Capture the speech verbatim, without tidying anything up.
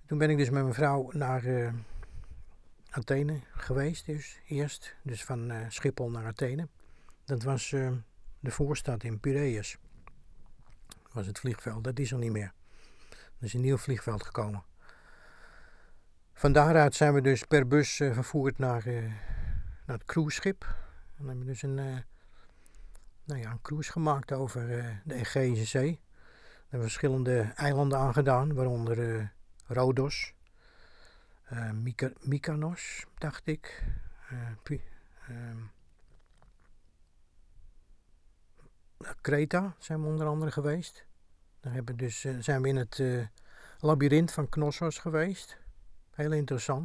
Toen ben ik dus met mijn vrouw naar uh, Athene geweest, dus eerst. Dus van uh, Schiphol naar Athene. Dat was uh, de voorstad in Piraeus. Dat was het vliegveld, dat is er niet meer. Er is een nieuw vliegveld gekomen. Van daaruit zijn we dus per bus uh, vervoerd naar, uh, naar het cruiseschip. En dan hebben we dus een, uh, nou ja, een cruise gemaakt over uh, de Egeïsche Zee. We hebben verschillende eilanden aangedaan, waaronder uh, Rhodos, uh, Myka- Mykonos, dacht ik. Uh, Pi- uh, Kreta zijn we onder andere geweest. Daar hebben dus, uh, zijn we in het uh, labyrint van Knossos geweest. Heel interessant.